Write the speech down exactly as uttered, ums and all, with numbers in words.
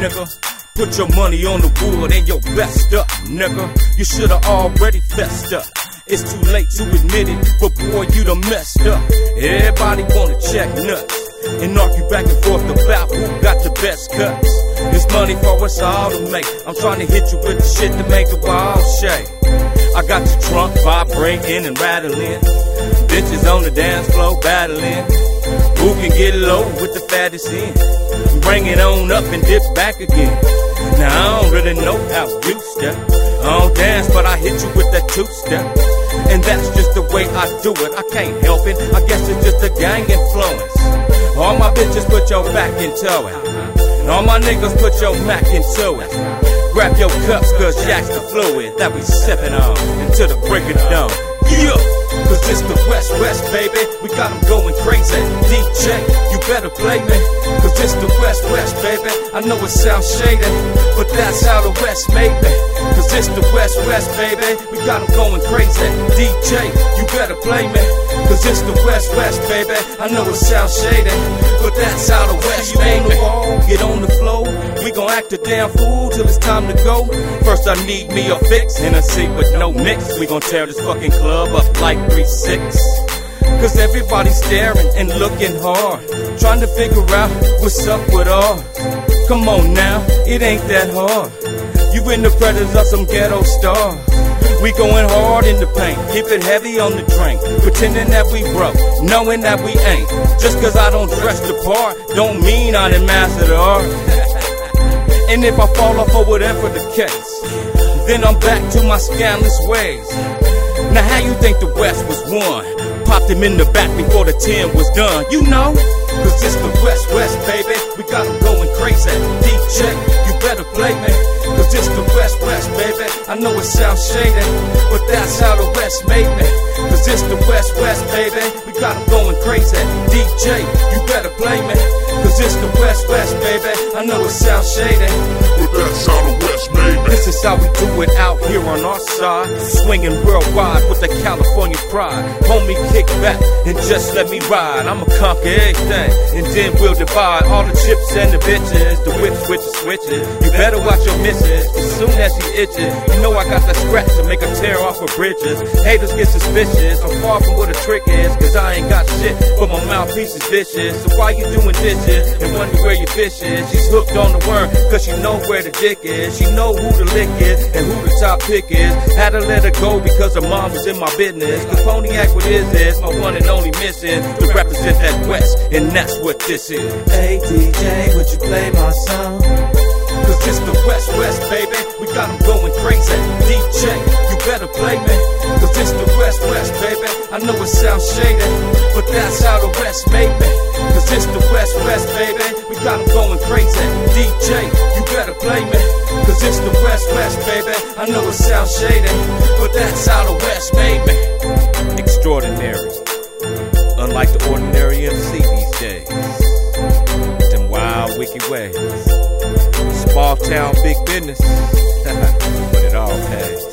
nigga. Put your money on the wood and your best up, nigga. You should've already fessed up. It's too late to admit it, but boy, you done messed up. Everybody wanna check nuts and argue back and forth about who got the best cuts. It's money for us all to make. I'm trying to hit you with the shit to make the ball shake. I got your trunk vibrating and rattling. Bitches on the dance floor battling. Who can get low with the fattest end? Bring it on up and dip back again. Now I don't really know how you step. I don't dance, but I hit you with that two-step. And that's just the way I do it. I can't help it. I guess it's just a gang influence. All my bitches put your back into it. And all my niggas put your Mac into it. Grab your cups, cause Jack's the fluid that we sippin' on until the break of dawn. Yeah, cause it's the West West, baby. We got them going crazy. D J, you better play me. Cause it's the West West, baby. I know it sounds shady, but that's how the West made me. Cause it's the West West, baby. We got them going crazy. D J, you better play me. Cause it's the West West, baby. I know it sounds shady, but that's how the West made me. Get on the floor. We gon' act a damn fool till it's time to go. First I need me a fix, Hennessy with no mix. We gon' tear this fucking club up like three six. Cause everybody's staring and looking hard, trying to figure out what's up with all. Come on now, it ain't that hard. You in the presence of some ghetto stars. We going hard in the paint, keep it heavy on the drink, pretending that we broke, knowing that we ain't. Just cause I don't dress the part, don't mean I didn't master the art. And if I fall off or whatever the case, then I'm back to my scandalous ways. Now how you think the West was won? Popped him in the back before the ten was done, you know? Cause it's the West West, baby. We got them going crazy. D J, you better play me. Cause it's the West West, baby. I know it sounds shady, but that's how the West made me. Cause it's the West West, baby. We got them going crazy. D J, you better play me. Cause it's the West West, baby. I know it sounds shady, but that's how the West made me. This is how we do it out here on our side. Swinging worldwide with the California pride. Homie, kick back and just let me ride. I'ma conquer everything, and then we'll divide all the chips and the bitches. The whip switches, switches. You better watch your misses, as soon as she itches. You know I got that scratch to make her tear off her bridges. Haters get suspicious, I'm far from what a trick is. Cause I ain't got shit, but my mouthpiece is vicious. So why you doing dishes and wonder where your fish is? She's hooked on the worm, cause she know where the dick is. She know who the lick is and who the top pick is. Had to let her go because her mom was in my business. Cause Poniac what is this, my one and only mission to represent that West, and that's what this is. Hey D J, would you play my song? Cause it's the West West, baby. We got them going crazy. D J, you better play me. Cause it's the West West, baby. I know it sounds shady, but that's how the West made me. Cause it's the West West, baby. We got them going crazy. D J, you better play me. Cause it's the West West, baby. I know it sounds shady, but that's how the West made me. Extraordinary, unlike the ordinary M C these days. Them wild, wicked ways. Small town, big business, but it all pays.